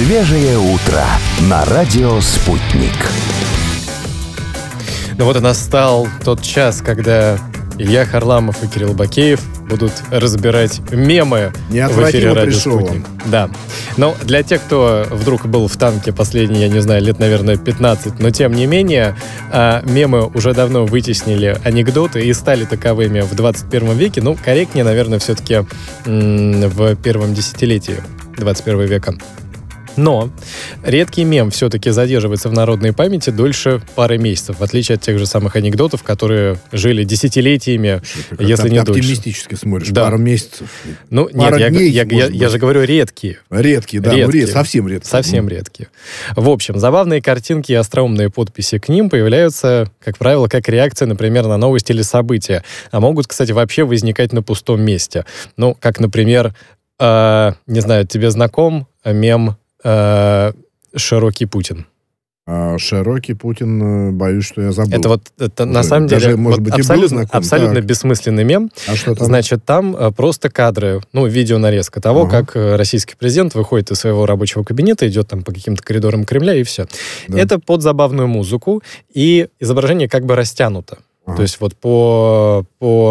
Свежее утро на радио «Спутник». Ну вот и настал тот час, когда Илья Харламов и Кирилл Бакеев будут разбирать мемы в эфире радио «Спутник». Да. Но для тех, кто вдруг был в танке последние, я не знаю, лет, наверное, 15, но тем не менее, мемы уже давно вытеснили анекдоты и стали таковыми в 21 веке. Ну, корректнее, наверное, все-таки в первом десятилетии 21 века. Но редкий мем все-таки задерживается в народной памяти дольше пары месяцев, в отличие от тех же самых анекдотов, которые жили десятилетиями, если не дольше. Оптимистически смотришь, да. Пару месяцев. Ну, нет, я же говорю редкие. Редкие, да, редкие. Совсем редкие. Совсем редкие. В общем, забавные картинки и остроумные подписи к ним появляются, как правило, как реакция, например, на новости или события. А могут, кстати, вообще возникать на пустом месте. Ну, как, например, не знаю, тебе знаком мем «Широкий Путин»? Широкий Путин, боюсь, что я забыл. Это на самом деле может быть, абсолютно бессмысленный мем. А что там? Значит, там просто кадры, видеонарезка того, как российский президент выходит из своего рабочего кабинета, идет там по каким-то коридорам Кремля, и все. Да. Это под забавную музыку, и изображение как бы растянуто. То есть вот по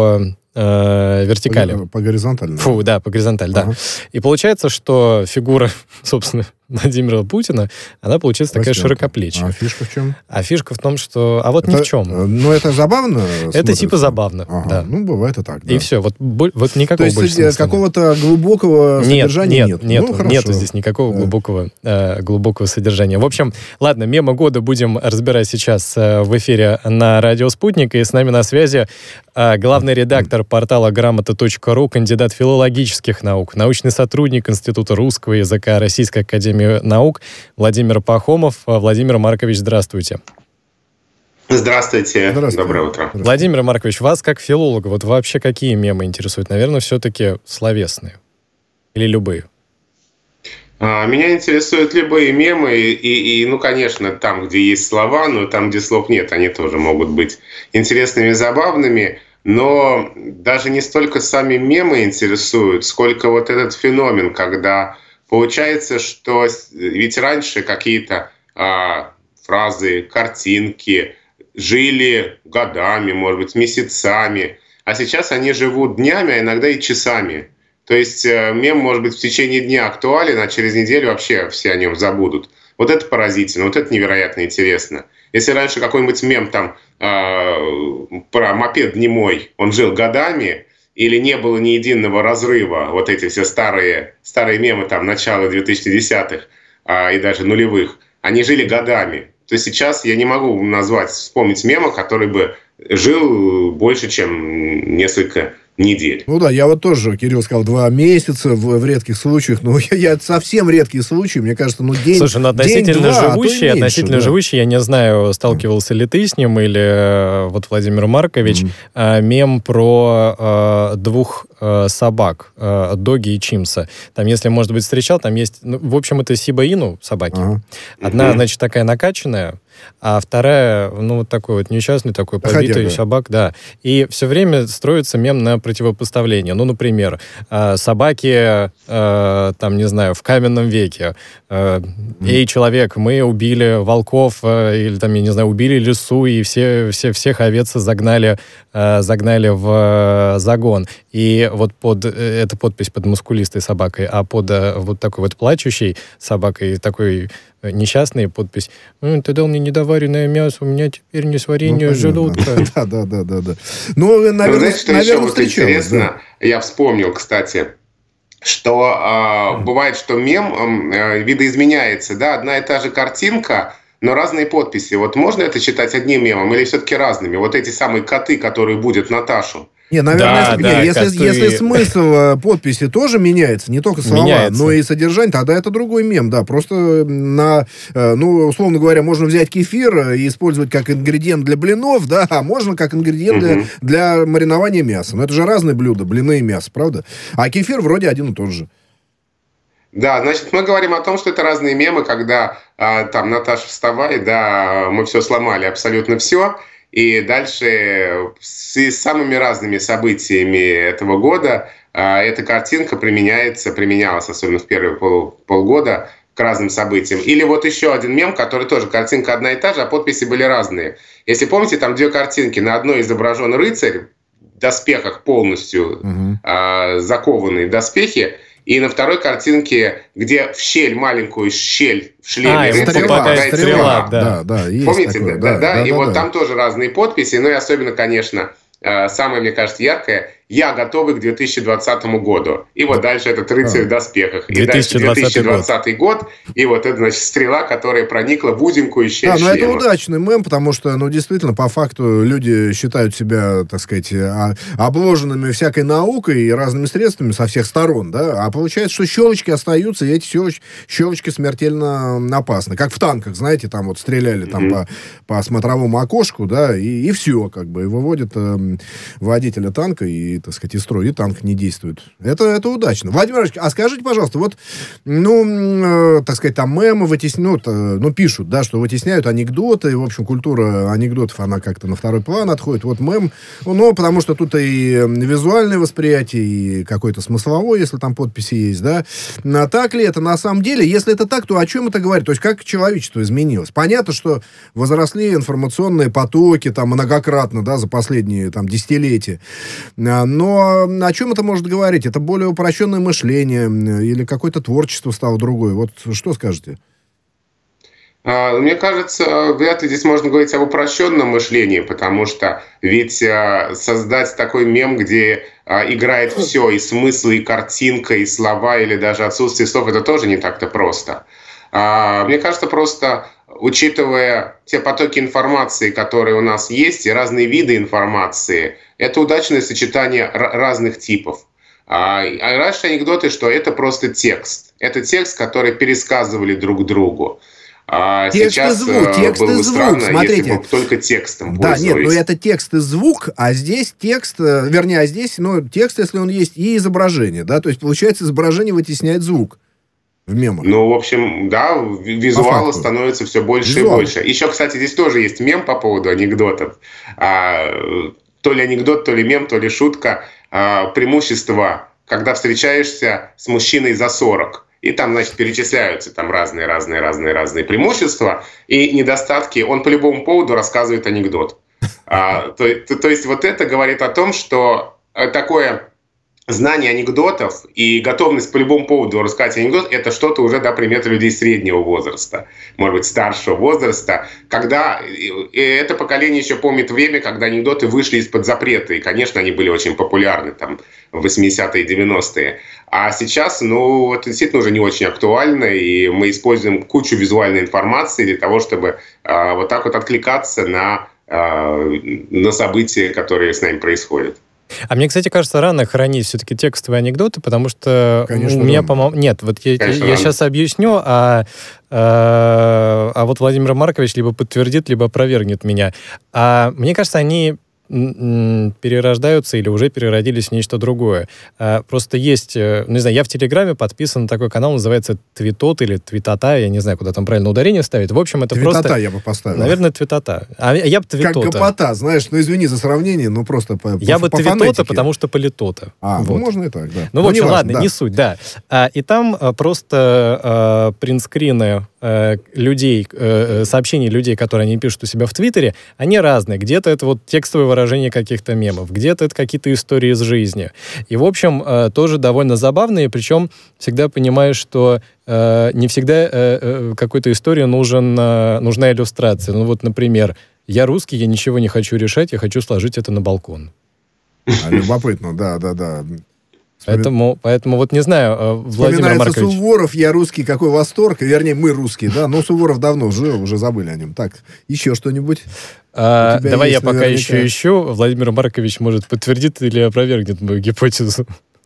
вертикали. По горизонтали. По горизонтали, да. И получается, что фигура, собственно, Владимира Путина, она получается такая широкоплечья. А фишка в чем? А фишка в том, что... А вот ни в чем. Ну, это забавно? Это типа забавно, да. Ну, бывает и так, да. И все, вот никакого больше смысла. То есть какого-то глубокого содержания нет? Нету здесь никакого глубокого содержания. В общем, ладно, мемы года будем разбирать сейчас в эфире на радио «Спутник». И с нами на связи главный редактор портала грамота.ру, кандидат филологических наук, научный сотрудник Института русского языка Российской академии наук Владимир Пахомов. Владимир Маркович, здравствуйте. Здравствуйте. Доброе утро. Владимир Маркович, вас как филолога, вот вообще какие мемы интересуют? Наверное, все-таки словесные или любые? Меня интересуют любые мемы, и, конечно, там, где есть слова, но там, где слов нет, они тоже могут быть интересными, забавными. Но даже не столько сами мемы интересуют, сколько вот этот феномен, когда получается, что ведь раньше какие-то фразы, картинки жили годами, может быть, месяцами, а сейчас они живут днями, а иногда и часами. То есть мем может быть в течение дня актуален, а через неделю вообще все о нем забудут. Вот это поразительно, вот это невероятно интересно. Если раньше какой-нибудь мем там про мопед немой, он жил годами, или не было ни единого разрыва, вот эти все старые мемы там начала 2010-х и даже нулевых, они жили годами. То есть сейчас я не могу вспомнить мема, который бы жил больше, чем несколько недель. Ну да, я вот тоже, Кирилл сказал, 2 месяца в редких случаях, но я совсем редкие случаи, мне кажется, день. Слушай, относительно живущий, я не знаю, сталкивался ли ты с ним, или вот Владимир Маркович, мем про 2 собак, Доги и Чимса. Там, если, может быть, встречал, там есть, в общем, это Сиба-Ину собаки. Одна, значит, такая накачанная, а вторая, вот такой вот несчастный, такой побитый собак, да. И все время строится мем на противопоставление. Например, собаки, там, не знаю, в каменном веке. Эй, человек, мы убили волков, или там, я не знаю, убили лису, и всех овец загнали в загон. И вот эта подпись под мускулистой собакой, а под вот такой вот плачущей собакой, такой несчастная подпись: «Ты дал мне недоваренное мясо, у меня теперь несварение желудка». Да. Ну, наверное, встречал. Интересно, я вспомнил, кстати, что бывает, что мем видоизменяется, да, одна и та же картинка, но разные подписи. Вот можно это читать одним мемом или все-таки разными? Вот эти самые коты, которые будут Наташу. Не, наверное, если смысл подписи тоже меняется, не только слова, но и содержание, тогда это другой мем, да. Просто условно говоря, можно взять кефир и использовать как ингредиент для блинов, да, а можно как ингредиент для маринования мяса. Но это же разные блюда, блины и мясо, правда? А кефир вроде один и тот же. Да, значит, мы говорим о том, что это разные мемы, когда там Наташа, вставай, да, мы все сломали, абсолютно все. И дальше с самыми разными событиями этого года эта картинка применялась, особенно в первые полгода, к разным событиям. Или вот еще один мем, который тоже картинка одна и та же, а подписи были разные. Если помните, там две картинки. На одной изображен рыцарь в доспехах полностью, закованный в доспехи, и на второй картинке, где в щель, маленькую щель в шлеме рыцаря попадает стрела. Да, помните? Такое, да. И вот там тоже разные подписи, ну и особенно, конечно, самое, мне кажется, яркое: «Я готовый к 2020 году». И вот дальше этот рыцарь в доспехах. И дальше 2020 год. И вот это, значит, стрела, которая проникла в узенькую щель шлема. Это удачный мем, потому что, действительно, по факту люди считают себя, так сказать, обложенными всякой наукой и разными средствами со всех сторон, да, а получается, что щелочки остаются, и эти щелочки смертельно опасны. Как в танках, знаете, там вот стреляли там по смотровому окошку, да, и все, как бы, и выводят водителя танка, и, так сказать, из строя, и танк не действует. Это удачно. Владимир Ильич, а скажите, пожалуйста, вот, так сказать, там мемы вытесняют, пишут, да, что вытесняют анекдоты, и, в общем, культура анекдотов, она как-то на второй план отходит. Вот мем, потому что тут и визуальное восприятие, и какое-то смысловое, если там подписи есть, да. А так ли это на самом деле? Если это так, то о чем это говорит? То есть, как человечество изменилось? Понятно, что возросли информационные потоки, там, многократно, да, за последние, там, десятилетия. Но о чем это может говорить? Это более упрощенное мышление или какое-то творчество стало другое? Вот что скажете? Мне кажется, вряд ли здесь можно говорить об упрощенном мышлении, потому что ведь создать такой мем, где играет все, и смысл, и картинка, и слова, или даже отсутствие слов, это тоже не так-то просто. Мне кажется, просто учитывая те потоки информации, которые у нас есть, и разные виды информации, это удачное сочетание разных типов. А раньше анекдоты, что это просто текст. Это текст, который пересказывали друг другу. Сейчас было бы странно, смотрите, если бы только текстом пользовались. Да, нет, это текст и звук, а здесь текст, текст, если он есть, и изображение, да, то есть, получается, изображение вытесняет звук в мемах. В общем, да, визуала становится все больше и больше. Еще, кстати, здесь тоже есть мем по поводу анекдотов. То ли анекдот, то ли мем, то ли шутка. Преимущества, когда встречаешься с мужчиной за 40. И там, значит, перечисляются там разные преимущества и недостатки. Он по любому поводу рассказывает анекдот. То есть вот это говорит о том, что такое знание анекдотов и готовность по любому поводу рассказать анекдот – это что-то уже, да, примета людей среднего возраста, может быть, старшего возраста, когда это поколение еще помнит время, когда анекдоты вышли из-под запрета, и, конечно, они были очень популярны там в 80-е и 90-е. А сейчас, это действительно уже не очень актуально, и мы используем кучу визуальной информации для того, чтобы вот так вот откликаться на события, которые с нами происходят. А мне, кстати, кажется, рано хранить все-таки текстовые анекдоты, потому что конечно, у меня, по-моему... Нет, вот я сейчас объясню, а вот Владимир Маркович либо подтвердит, либо опровергнет меня. Мне кажется, они перерождаются или уже переродились в нечто другое. Просто есть, не знаю, я в Телеграме подписан на такой канал, называется Твитот или Твитота, я не знаю, куда там правильно ударение ставить. В общем, это Твитота просто... я бы поставил. Наверное, Твитота. А я бы Твитота. Как гопота, знаешь, извини за сравнение, просто я бы Твитота, потому что политота. Можно и так, да. В общем, ладно, не суть, да. И там просто принтскрины людей, сообщений людей, которые они пишут у себя в Твиттере, они разные. Где-то это вот текстовое выражение каких-то мемов, где-то это какие-то истории из жизни. И, в общем, тоже довольно забавные, причем всегда понимаешь, что не всегда какой-то истории нужна иллюстрация. Например, я русский, я ничего не хочу решать, я хочу сложить это на балкон. Любопытно, да. Поэтому вот не знаю, Владимир Маркович. Суворов, я русский, какой восторг. Вернее, мы русские, да. Но Суворов давно жил, уже забыли о нем. Так, еще что-нибудь? Давай я пока ищу. Владимир Маркович, может, подтвердит или опровергнет мою гипотезу.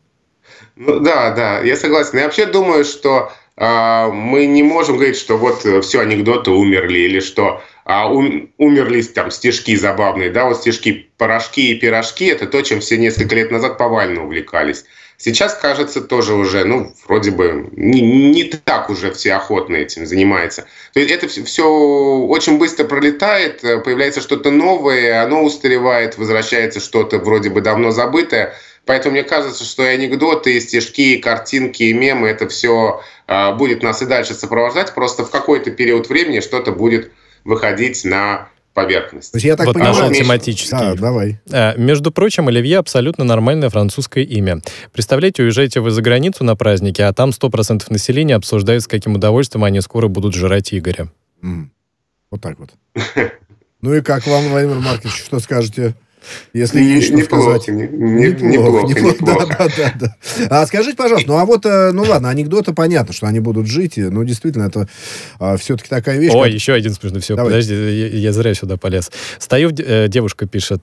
Да, я согласен. Я вообще думаю, что мы не можем говорить, что вот все анекдоты умерли, или что умерли там стишки забавные. Да, вот стишки «Порошки и пирожки» — это то, чем все несколько лет назад повально увлекались. Сейчас, кажется, тоже уже, вроде бы, не так уже все охотно этим занимаются. То есть это все очень быстро пролетает, появляется что-то новое, оно устаревает, возвращается что-то вроде бы давно забытое. Поэтому мне кажется, что и анекдоты, и стишки, и картинки, и мемы, это все будет нас и дальше сопровождать. Просто в какой-то период времени что-то будет выходить на поверхность. То есть я так вот нашел тематический. Да, давай. Между прочим, Оливье абсолютно нормальное французское имя. Представляете, уезжаете вы за границу на праздники, а там 100% населения обсуждает, с каким удовольствием они скоро будут жрать Игоря. Вот так вот. Ну и как вам, Владимир Маркович, что скажете? Если ничего сказать. Неплохо. Да. А скажите, пожалуйста, ладно, анекдоты понятно, что они будут жить, но действительно это все-таки такая вещь. Ой, еще один смешной. Все, давай. Подожди, я зря сюда полез. Стою, девушка пишет,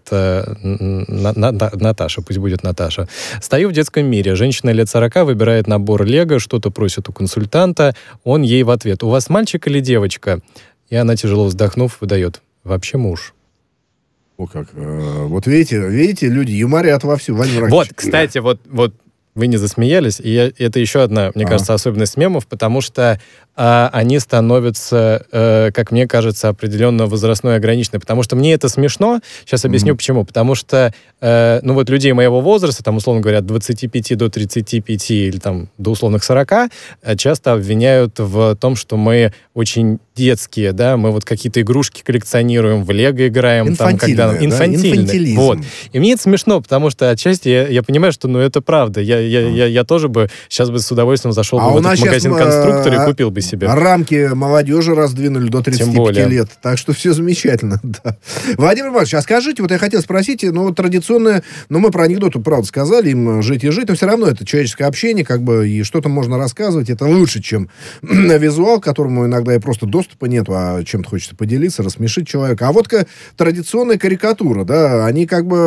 Наташа, пусть будет Наташа. Стою в детском мире. Женщина лет 40 выбирает набор Лего, что-то просит у консультанта, он ей в ответ: у вас мальчик или девочка? И она, тяжело вздохнув, выдает: вообще муж. О, как. Вот видите, люди юморят вовсю. Вот, кстати, вот вы не засмеялись, и это еще одна, мне кажется, особенность мемов, потому что они становятся, как мне кажется, определенно возрастной ограниченной. Потому что мне это смешно. Сейчас объясню, почему. Потому что, людей моего возраста, там, условно говоря, от 25 до 35 или там до условных 40, часто обвиняют в том, что мы очень детские, да, мы вот какие-то игрушки коллекционируем, в Лего играем. Инфантильные. Вот. И мне это смешно, потому что отчасти я понимаю, что это правда. Я тоже бы сейчас бы с удовольствием зашел бы в этот магазин «Конструктор» и купил бы себе. Рамки молодежи раздвинули до 35 лет. Так что все замечательно. Да. Владимир Иванович, а скажите, вот я хотел спросить, традиционное, мы про анекдоты, правда, сказали, им жить и жить, но все равно это человеческое общение, и что-то можно рассказывать, это лучше, чем визуал, к которому иногда и просто доступа нету, а чем-то хочется поделиться, рассмешить человека. А вот традиционная карикатура, да, они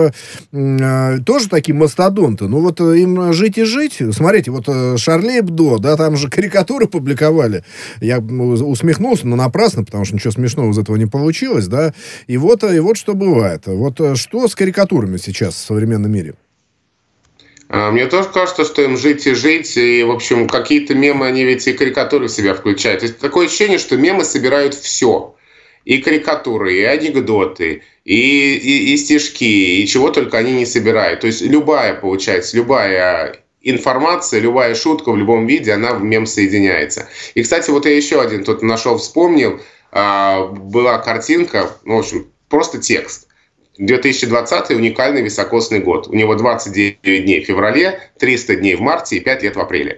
тоже такие мастодонты, им жить и жить. Смотрите, Шарли Эбдо, да, там же карикатуры публиковали. Я усмехнулся, но напрасно, потому что ничего смешного из этого не получилось, да. И вот что бывает. Что с карикатурами сейчас в современном мире? Мне тоже кажется, что им жить и жить, и, в общем, какие-то мемы, они ведь и карикатуры в себя включают. То есть такое ощущение, что мемы собирают все. И карикатуры, и анекдоты, и стишки, и чего только они не собирают. То есть любая информация, любая шутка в любом виде, она в мем соединяется. И, кстати, я еще один тут вспомнил, была картинка, в общем, просто текст. 2020 уникальный високосный год. У него 29 дней в феврале, 300 дней в марте и 5 лет в апреле.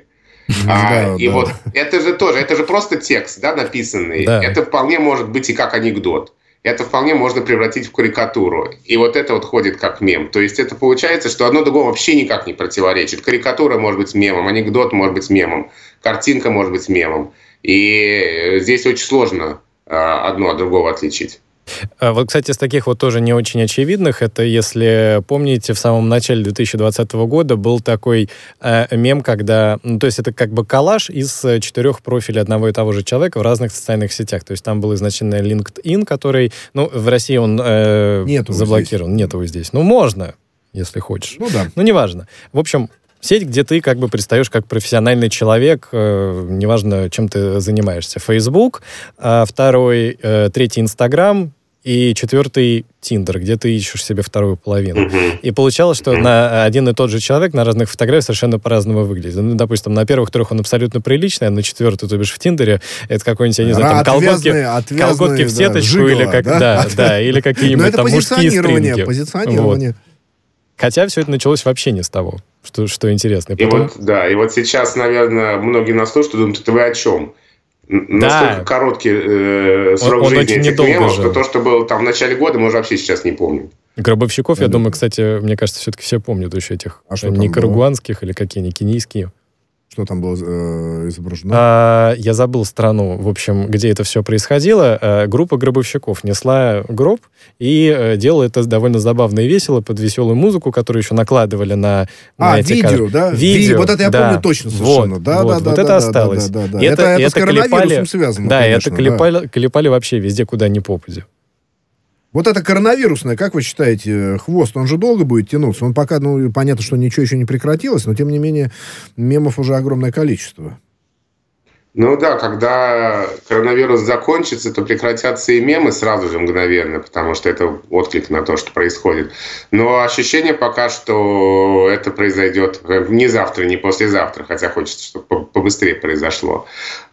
Это же просто текст, да, написанный. Да. Это вполне может быть и как анекдот. Это вполне можно превратить в карикатуру. И это ходит как мем. То есть это получается, что одно другому вообще никак не противоречит. Карикатура может быть мемом, анекдот может быть мемом, картинка может быть мемом. И здесь очень сложно одно от другого отличить. Кстати, из таких тоже не очень очевидных, это, если помните, в самом начале 2020 года был такой мем, когда, то есть это коллаж из 4 профилей одного и того же человека в разных социальных сетях. То есть там был изначально LinkedIn, который, в России он заблокирован. Нет его здесь. Можно, если хочешь. Да. Неважно. В общем, сеть, где ты предстаешь как профессиональный человек, неважно, чем ты занимаешься. Facebook, третий Instagram и 4 Tinder, где ты ищешь себе вторую половину. И получалось, что на один и тот же человек на разных фотографиях совершенно по-разному выглядит. Допустим, на первых 3 он абсолютно приличный, а на 4, то бишь в Тиндере, это какой-нибудь, я не знаю, колготки в сеточку, жиголо, или или какие-нибудь там мужские стринги. Позиционирование. Хотя все это началось вообще не с того, что интересно. И сейчас, наверное, многие нас слушают и думают, это вы о чем? Настолько короткий срок жизни этих мемов, что то, что было там в начале года, мы уже вообще сейчас не помним. Гробовщиков, я думаю, кстати, мне кажется, все-таки все помнят еще этих никарагуанских или какие-нибудь кенийские. Что там было изображено? Я забыл страну, в общем, где это все происходило. Группа гробовщиков несла гроб и делала это довольно забавно и весело под веселую музыку, которую еще накладывали на эти видео, да? Видео. Вот это я помню точно совершенно. Вот это осталось. Это с коронавирусом связано. Да, это клепали вообще везде, куда ни попадя. Вот это коронавирусное, как вы считаете, хвост, он же долго будет тянуться? Он пока, понятно, что ничего еще не прекратилось, но, тем не менее, мемов уже огромное количество. Ну да, когда коронавирус закончится, то прекратятся и мемы сразу же мгновенно, потому что это отклик на то, что происходит. Но ощущение пока, что это произойдет не завтра, не послезавтра, хотя хочется, чтобы побыстрее произошло.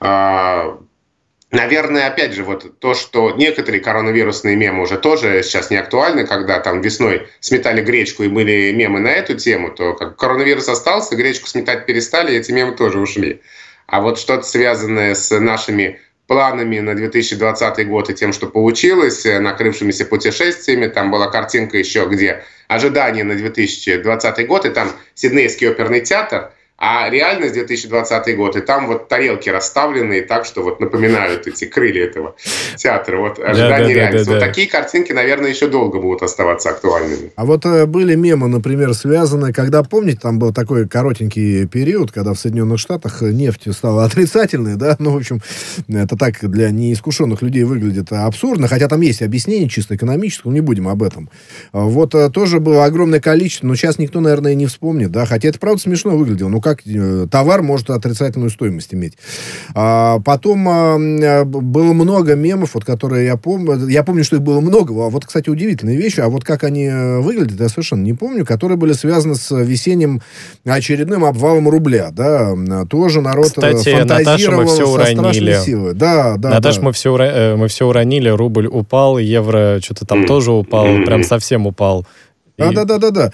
Наверное, опять же, вот то, что некоторые коронавирусные мемы уже тоже сейчас не актуальны, когда там весной сметали гречку и были мемы на эту тему, то как коронавирус остался, гречку сметать перестали, и эти мемы тоже ушли. А вот что-то связанное с нашими планами на 2020 год и тем, что получилось, накрывшимися путешествиями, там была картинка еще, где ожидания на 2020 год, и там Сиднейский оперный театр, а реальность 2020 год, и там вот тарелки расставленные так, что вот напоминают эти крылья этого театра. Вот ожидание реальности. Вот такие картинки, наверное, еще долго будут оставаться актуальными. А вот были мемы, например, связанные, когда, помните, там был такой коротенький период, когда в Соединенных Штатах нефть стала отрицательной, да, ну, в общем, это так для неискушенных людей выглядит абсурдно, хотя там есть объяснение чисто экономическое, не будем об этом. Вот тоже было огромное количество, но сейчас никто, наверное, не вспомнит, да, хотя это, правда, смешно выглядело, ну, как товар может отрицательную стоимость иметь. Потом было много мемов, вот, которые я помню, что их было много. Вот, кстати, удивительные вещи. А вот как они выглядят, я совершенно не помню. Которые были связаны с весенним очередным обвалом рубля. Да? Тоже народ фантазировал со страшной силой. Да, Наташа, мы все уронили. Рубль упал, евро что-то там тоже упал. Прям совсем упал. Да.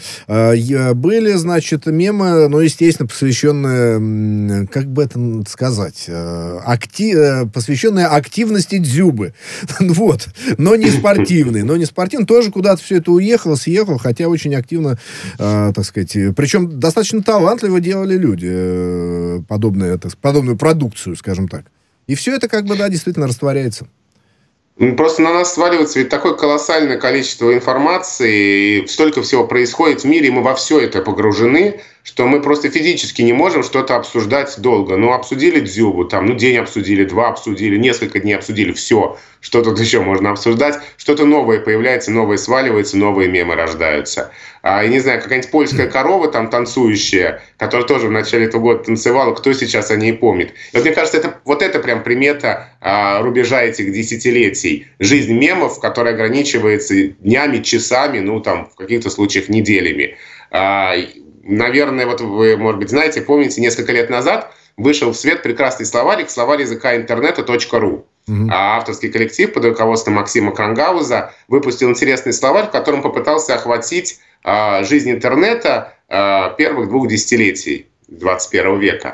Были, значит, мемы, ну, естественно, посвященные, как бы это сказать, посвященные активности Дзюбы. Вот. Но не спортивные. Тоже куда-то все это съехал, хотя очень активно, так сказать, причем достаточно талантливо делали люди подобную продукцию, скажем так. И все это, как бы, да, действительно растворяется. Просто на нас сваливается ведь такое колоссальное количество информации, и столько всего происходит в мире, и мы во все это погружены, что мы просто физически не можем что-то обсуждать долго. Ну, обсудили Дзюбу, день обсудили, 2 обсудили, несколько дней обсудили, все. Что тут еще можно обсуждать? Что-то новое появляется, новое сваливается, новые мемы рождаются. И не знаю, какая-нибудь польская корова там танцующая, которая тоже в начале этого года танцевала, кто сейчас о ней помнит. И вот мне кажется, это прям примета рубежа этих десятилетий. Жизнь мемов, которая ограничивается днями, часами, в каких-то случаях неделями. Наверное, вот вы, может быть, знаете, помните, несколько лет назад вышел в свет прекрасный словарь языка интернета .ру. Авторский коллектив под руководством Максима Крангауза выпустил интересный словарь, в котором попытался охватить жизнь интернета первых 2 десятилетий 21 века.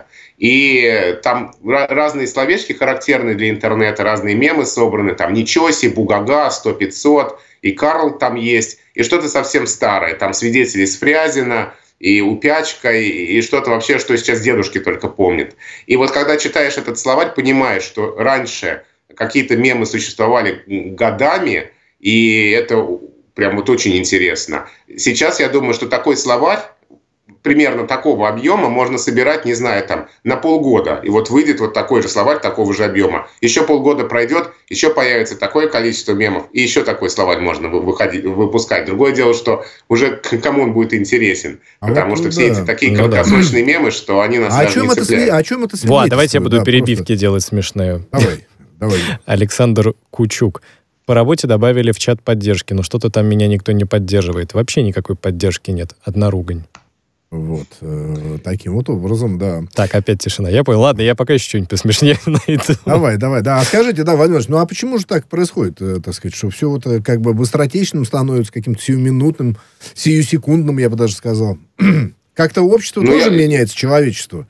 И там разные словечки характерные для интернета, разные мемы собраны, там «Ничего себе», «Бугага», «100-500», и «Карл» там есть, и что-то совсем старое, там «Свидетели с Фрязино», и «Упячка», и что-то вообще, что сейчас дедушки только помнят. И вот когда читаешь этот словарь, понимаешь, что раньше какие-то мемы существовали годами, и это прям вот очень интересно. Сейчас я думаю, что такой словарь, примерно такого объема, можно собирать, не знаю, на полгода. И вот выйдет вот такой же словарь, такого же объема. Еще полгода пройдет, еще появится такое количество мемов, и еще такой словарь можно выпускать. Другое дело, что уже кому он будет интересен. Потому что все эти такие краткосрочные мемы, что они нас даже не цепляют. О чем это свидетельствует? Давайте я буду перебивки делать смешные. Давай. Александр Кучук. По работе добавили в чат поддержки, но что-то там меня никто не поддерживает. Вообще никакой поддержки нет. Одна ругань. Вот. Таким вот образом, да. Так, опять тишина. Я понял. Ладно, я пока еще что-нибудь посмешнее найду. Давай. Да, скажите, Владимир Ильич, а почему же так происходит, так сказать, что все вот как бы быстротечным становится, каким-то сиюминутным, сиюсекундным, я бы даже сказал. Как-то общество тоже меняется, человечество.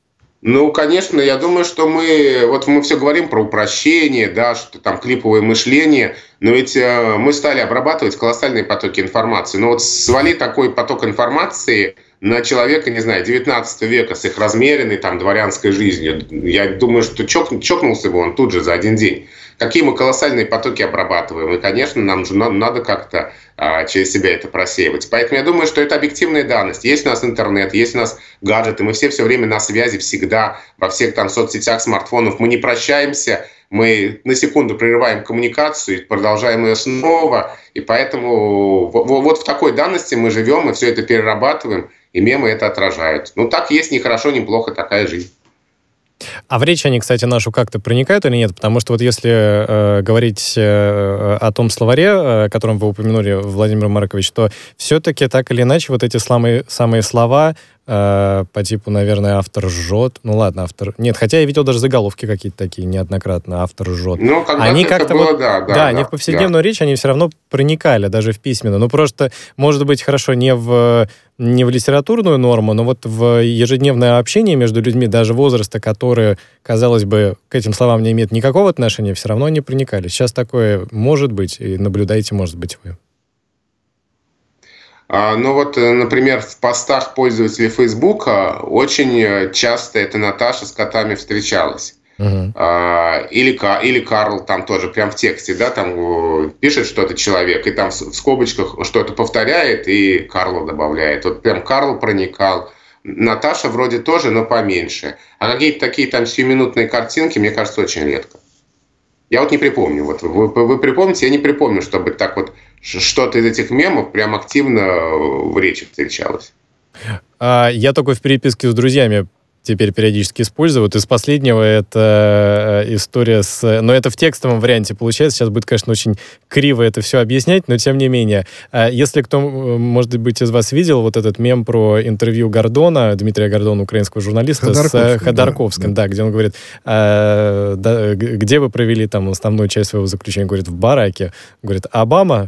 Конечно, я думаю, что мы все говорим про упрощение, да, что там клиповое мышление, но ведь мы стали обрабатывать колоссальные потоки информации. Но вот свали такой поток информации на человека, не знаю, 19 века с их размеренной дворянской жизнью. Я думаю, что чокнулся бы он тут же за один день. Какие мы колоссальные потоки обрабатываем. И, конечно, нам же надо как-то через себя это просеивать. Поэтому я думаю, что это объективная данность. Есть у нас интернет, есть у нас гаджеты, мы все время на связи, всегда, во всех соцсетях, смартфонах. Мы не прощаемся, мы на секунду прерываем коммуникацию и продолжаем ее снова. И поэтому вот в такой данности мы живем, мы все это перерабатываем, и мемы это отражают. Так есть ни хорошо, ни плохо, такая жизнь. А в речь они, кстати, нашу как-то проникают или нет? Потому что вот если говорить о том словаре, о котором вы упомянули, Владимир Маркович, то все-таки так или иначе вот эти самые слова по типу, наверное, автор жжет. Ну ладно, автор... Нет, хотя я видел даже заголовки какие-то такие неоднократно. Автор жжет. Ну, когда они это как-то было, вот... да, они в повседневную речь, они все равно проникали, даже в письменную. Ну, просто, может быть, хорошо, не в литературную норму, но вот в ежедневное общение между людьми, даже возраста, которые, казалось бы, к этим словам не имеют никакого отношения, все равно они проникали. Сейчас такое может быть, и наблюдаете, может быть, вы. Ну вот, например, в постах пользователей Фейсбука очень часто эта Наташа с котами встречалась. Или Карл там тоже прям в тексте, да, там пишет что-то человек, и там в скобочках что-то повторяет, и Карлу добавляет. Вот прям Карл проникал. Наташа вроде тоже, но поменьше. А какие-то такие там сиюминутные картинки, мне кажется, очень редко. Я вот не припомню. Вот вы припомните, я не припомню, чтобы так вот что-то из этих мемов прям активно в речи встречалось. Я только в переписке с друзьями теперь периодически использую. Вот из последнего это история с... Но это в текстовом варианте получается. Сейчас будет, конечно, очень криво это все объяснять, но тем не менее. Если кто, может быть, из вас видел вот этот мем про интервью Гордона, Дмитрия Гордона, украинского журналиста, с Ходорковским, да, где он говорит, где вы провели там основную часть своего заключения? Говорит, в бараке. Говорит, Обама...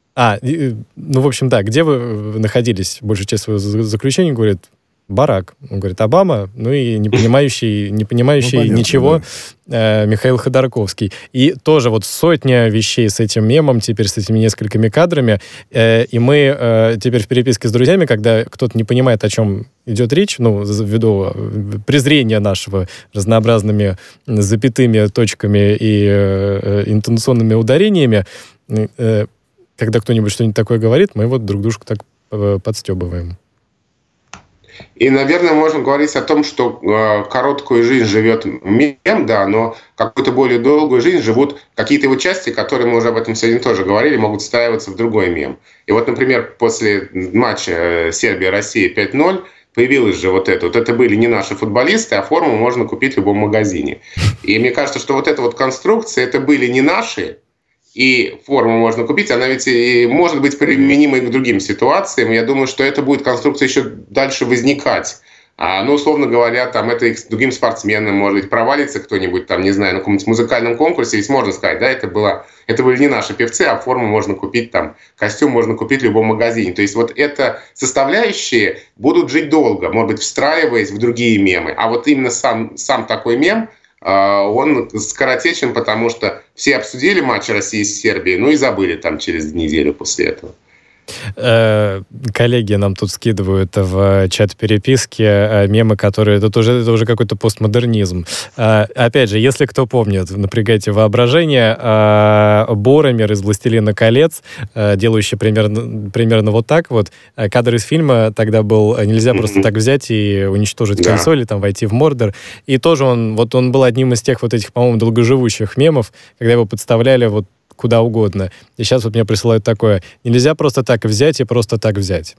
ну, в общем, да, где вы находились большую часть своего заключения? Говорит, барак. Он говорит, Обама, ну и не понимающий ничего Михаил Ходорковский. И тоже вот сотня вещей с этим мемом, теперь с этими несколькими кадрами. И мы теперь в переписке с друзьями, когда кто-то не понимает, о чем идет речь, ну, ввиду презрения нашего разнообразными запятыми, точками и интонационными ударениями, когда кто-нибудь что-нибудь такое говорит, мы вот друг дружку так подстебываем. И, наверное, можно говорить о том, что короткую жизнь живет мем, да, но какую-то более долгую жизнь живут какие-то его части, которые, мы уже об этом сегодня тоже говорили, могут встраиваться в другой мем. И вот, например, после матча Сербия-Россия 5-0 появилось же вот это. Вот это были не наши футболисты, а форму можно купить в любом магазине. И мне кажется, что вот эта вот конструкция, это были не наши, и форму можно купить, она ведь и может быть применима и к другим ситуациям. Я думаю, что это будет конструкция еще дальше возникать. Ну, условно говоря, там это и к другим спортсменам, может быть, провалится кто-нибудь, там, не знаю, на каком-нибудь музыкальном конкурсе, ведь можно сказать, да, это были не наши певцы, а форму можно купить, там, костюм можно купить в любом магазине. То есть вот это составляющие будут жить долго, может быть, встраиваясь в другие мемы. А вот именно сам такой мем, он скоротечен, потому что все обсудили матч России с Сербией, ну и забыли там через неделю после этого. Коллеги нам тут скидывают в чат переписки мемы, которые... Это уже какой-то постмодернизм. Опять же, если кто помнит, напрягайте воображение, Боромир из «Властелина колец», делающий примерно вот так вот. Кадр из фильма тогда был «Нельзя просто так взять и уничтожить кольцо или там войти в Мордор». И тоже он был одним из тех вот этих, по-моему, долгоживущих мемов, когда его подставляли вот куда угодно. И сейчас вот мне присылают такое. Нельзя просто так взять и просто так взять.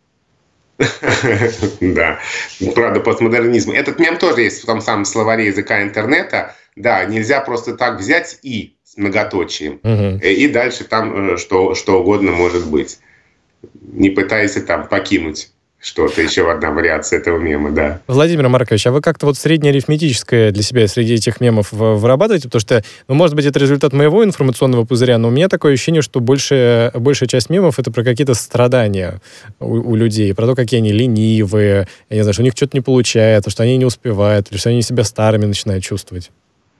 Да, правда, постмодернизм. Этот мем тоже есть в том самом словаре языка интернета. Да, нельзя просто так взять и с многоточием. И дальше там что угодно может быть. Не пытайся там покинуть что-то, еще одна вариация этого мема, да. Владимир Маркович, а вы как-то вот среднеарифметическое для себя среди этих мемов вырабатываете? Потому что, может быть, это результат моего информационного пузыря, но у меня такое ощущение, что большая часть мемов — это про какие-то страдания у людей, про то, какие они ленивые, я не знаю, что у них что-то не получается, что они не успевают, или что они себя старыми начинают чувствовать.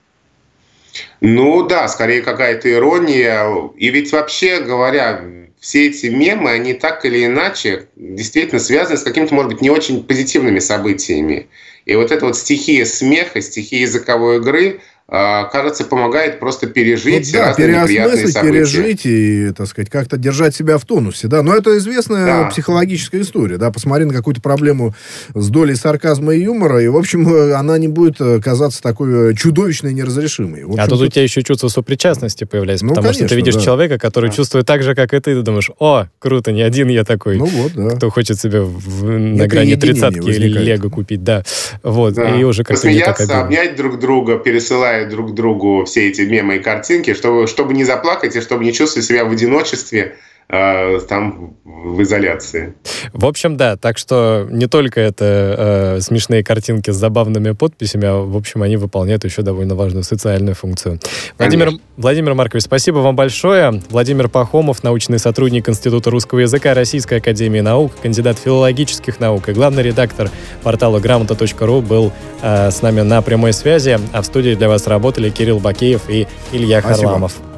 Ну да, скорее какая-то ирония. И ведь вообще говоря, все эти мемы, они так или иначе действительно связаны с какими-то, может быть, не очень позитивными событиями. И вот эта вот стихия смеха, стихия языковой игры, кажется, помогает просто пережить разные неприятные события. Пережить и, так сказать, как-то держать себя в тонусе, да. Но это известная психологическая история, да. Посмотри на какую-то проблему с долей сарказма и юмора, и, в общем, она не будет казаться такой чудовищной и неразрешимой. А тут у тебя еще чувство сопричастности появляется, потому что ты видишь человека, который чувствует так же, как и ты думаешь, круто, не один я такой, кто хочет себе на грани 30-ки или лего купить, да. Вот, и уже как-то не так обидно. Обнять друг друга, пересылая друг другу все эти мемы и картинки, чтобы не заплакать и чтобы не чувствовать себя в одиночестве там в изоляции. В общем, да, так что не только это смешные картинки с забавными подписями, а в общем они выполняют еще довольно важную социальную функцию. Владимир Маркович, спасибо вам большое. Владимир Пахомов, научный сотрудник Института русского языка Российской академии наук, кандидат филологических наук и главный редактор портала Грамота.ру был с нами на прямой связи, а в студии для вас работали Кирилл Бакеев и Илья Харламов.